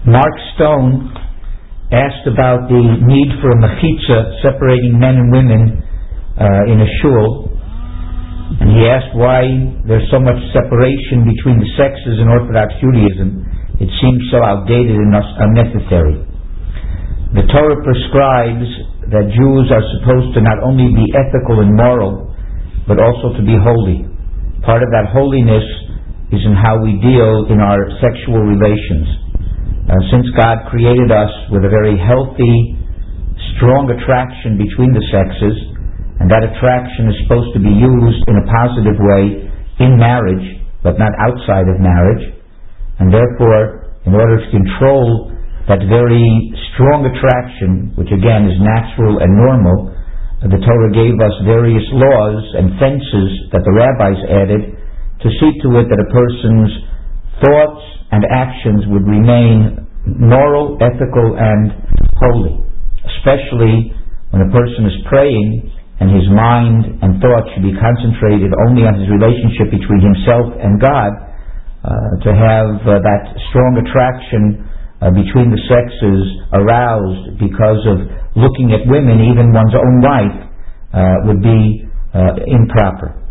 Mark Stone asked about the need for a mechitza separating men and women in a shul, and he asked why there's so much separation between the sexes in Orthodox Judaism. It seems so outdated and unnecessary. The Torah prescribes that Jews are supposed to not only be ethical and moral, but also to be holy. Part of that holiness is in how we deal in our sexual relations. Since God created us with a very healthy, strong attraction between the sexes, and that attraction is supposed to be used in a positive way in marriage, but not outside of marriage, and therefore, in order to control that very strong attraction, which again is natural and normal, the Torah gave us various laws and fences that the rabbis added to see to it that a person's thoughts and actions would remain moral, ethical, and holy. Especially when a person is praying and his mind and thoughts should be concentrated only on his relationship between himself and God, to have that strong attraction between the sexes aroused because of looking at women, even one's own wife, would be improper.